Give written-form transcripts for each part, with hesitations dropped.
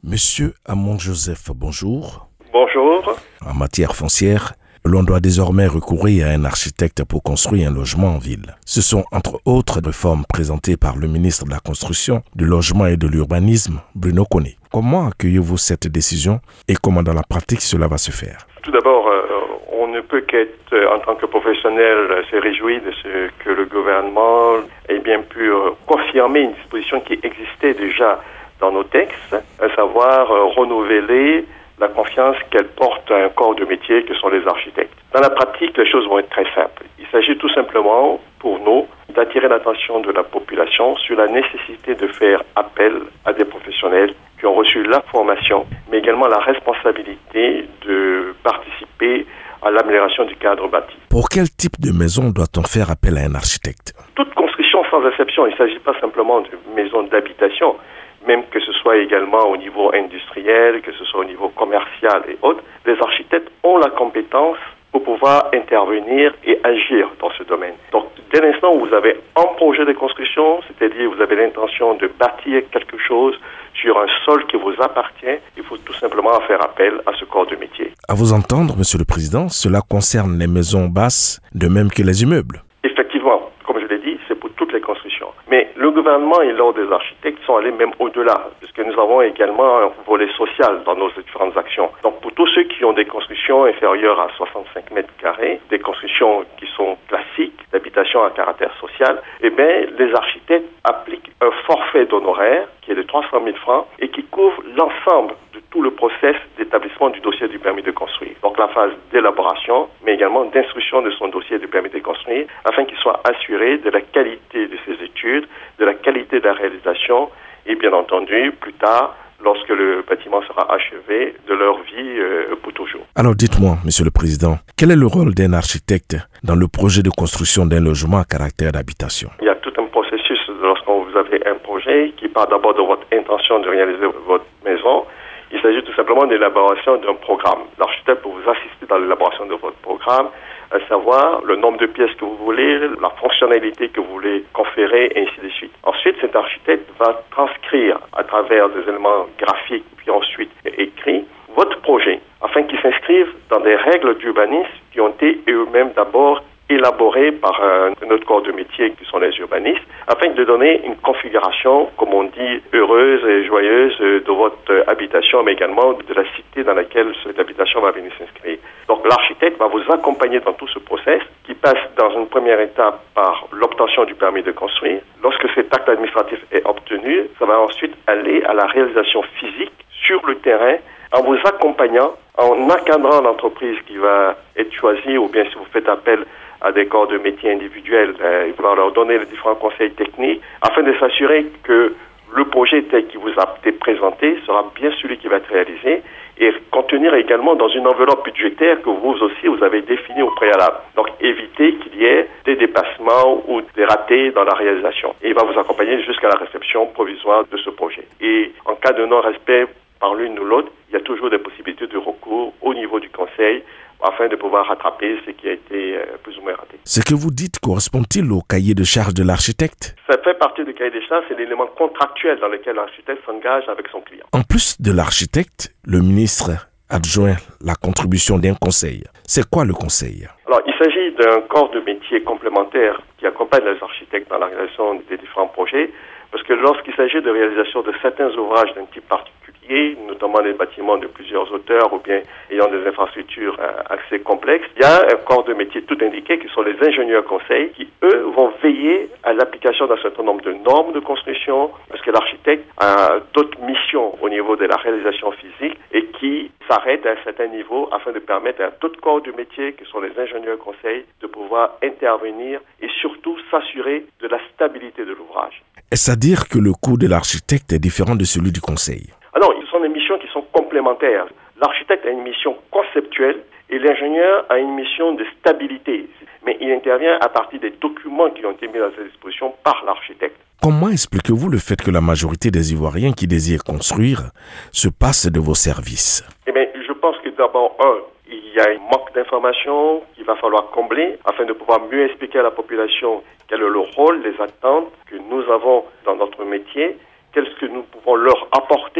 Monsieur Amon Joseph, bonjour. Bonjour. En matière foncière, l'on doit désormais recourir à un architecte pour construire un logement en ville. Ce sont entre autres réformes présentées par le ministre de la Construction, du Logement et de l'Urbanisme, Bruno Koné. Comment accueillez-vous cette décision et comment dans la pratique cela va se faire? Tout d'abord, on ne peut qu'être, en tant que professionnel, se réjouir de ce que le gouvernement ait bien pu confirmer une disposition qui existait déjà dans nos textes, à savoir renouveler la confiance qu'elle porte à un corps de métier que sont les architectes. Dans la pratique, les choses vont être très simples. Il s'agit tout simplement, pour nous, d'attirer l'attention de la population sur la nécessité de faire appel à des professionnels qui ont reçu la formation, mais également la responsabilité de participer à l'amélioration du cadre bâti. Pour quel type de maison doit-on faire appel à un architecte? Toute construction sans exception, il ne s'agit pas simplement de maisons d'habitation, même que ce soit également au niveau industriel, que ce soit au niveau commercial et autres, les architectes ont la compétence pour pouvoir intervenir et agir dans ce domaine. Donc, dès l'instant où vous avez un projet de construction, c'est-à-dire vous avez l'intention de bâtir quelque chose sur un sol qui vous appartient, il faut tout simplement faire appel à ce corps de métier. À vous entendre, Monsieur le Président, cela concerne les maisons basses de même que les immeubles. Effectivement, comme je l'ai dit, c'est pour toutes les constructions. Mais le gouvernement et l'ordre des architectes sont allés même au-delà, parce que nous avons également un volet social dans nos différentes actions. Donc pour tous ceux qui ont des constructions inférieures à 65 mètres carrés, des constructions qui sont classiques, d'habitation à caractère social, eh bien, les architectes appliquent un forfait d'honoraires qui est de 300 000 francs et qui couvre l'ensemble de tout le process d'établissement du dossier du permis de construire. Donc la phase d'élaboration, mais également d'instruction de son dossier de permis de construire, afin qu'il soit assuré de la qualité de ses études, de la qualité de la réalisation et bien entendu, plus tard, lorsque le bâtiment sera achevé, de leur vie pour toujours. Alors dites-moi, Monsieur le Président, quel est le rôle d'un architecte dans le projet de construction d'un logement à caractère d'habitation? Il y a tout un processus lorsque vous avez un projet qui part d'abord de votre intention de réaliser votre maison. Il s'agit tout simplement de l'élaboration d'un programme. L'architecte peut vous assister dans l'élaboration de votre programme, à savoir le nombre de pièces que vous voulez, la fonctionnalité que vous voulez conférer, et ainsi de suite. Ensuite, cet architecte va transcrire à travers des éléments graphiques, puis ensuite écrits, votre projet, afin qu'il s'inscrive dans des règles d'urbanisme qui ont été eux-mêmes d'abord élaborés par notre corps de métier qui sont les urbanistes, afin de donner une configuration, comme on dit, heureuse et joyeuse de votre habitation, mais également de la cité dans laquelle cette habitation va venir s'inscrire. Donc l'architecte va vous accompagner dans tout ce process qui passe dans une première étape par l'obtention du permis de construire. Lorsque cet acte administratif est obtenu, ça va ensuite aller à la réalisation physique sur le terrain en vous accompagnant, en encadrant l'entreprise qui va être choisie, ou bien si vous faites appel à des corps de métier individuels, il va leur donner les différents conseils techniques afin de s'assurer que le projet tel qui vous a été présenté sera bien celui qui va être réalisé et contenir également dans une enveloppe budgétaire que vous aussi vous avez définie au préalable. Donc éviter qu'il y ait des dépassements ou des ratés dans la réalisation. Et il va vous accompagner jusqu'à la réception provisoire de ce projet. Et en cas de non-respect par l'une ou l'autre, il y a toujours des possibilités de recours au niveau du conseil afin de pouvoir rattraper ce qui a été plus ou moins raté. Ce que vous dites correspond-il au cahier de charges de l'architecte? Ça fait partie du cahier des charges, c'est l'élément contractuel dans lequel l'architecte s'engage avec son client. En plus de l'architecte, le ministre adjoint la contribution d'un conseil. C'est quoi le conseil? Alors, il s'agit d'un corps de métier complémentaire qui accompagne les architectes dans la réalisation des différents projets, parce que lorsqu'il s'agit de réalisation de certains ouvrages d'un type particulier, notamment des bâtiments de plusieurs hauteurs ou bien ayant des infrastructures assez complexes, il y a un corps de métier tout indiqué qui sont les ingénieurs conseils qui, eux, vont veiller à l'application d'un certain nombre de normes de construction parce que l'architecte a d'autres missions au niveau de la réalisation physique et qui s'arrêtent à un certain niveau afin de permettre à tout corps de métier qui sont les ingénieurs conseils de pouvoir intervenir et surtout s'assurer de la stabilité de l'ouvrage. Est-ce à dire que le coût de l'architecte est différent de celui du conseil? Alors, ce sont des missions qui sont complémentaires. L'architecte a une mission conceptuelle et l'ingénieur a une mission de stabilité. Mais il intervient à partir des documents qui ont été mis à sa disposition par l'architecte. Comment expliquez-vous le fait que la majorité des Ivoiriens qui désirent construire se passent de vos services? Eh bien, je pense que d'abord, il y a un manque d'informations qu'il va falloir combler afin de pouvoir mieux expliquer à la population quel est le rôle, les attentes que nous avons dans notre métier, qu'est-ce que nous pouvons leur apporter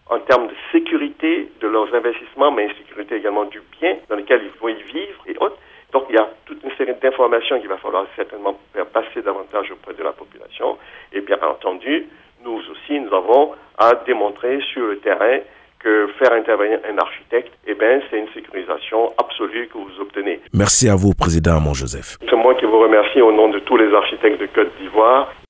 en termes de sécurité de leurs investissements, mais sécurité également du bien dans lequel ils vont y vivre et autres. Donc, il y a toute une série d'informations qu'il va falloir certainement faire passer davantage auprès de la population. Et bien entendu, nous aussi, nous avons à démontrer sur le terrain que faire intervenir un architecte, c'est une sécurisation absolue que vous obtenez. Merci à vous, Président Amon Joseph. C'est moi qui vous remercie au nom de tous les architectes de Côte d'Ivoire.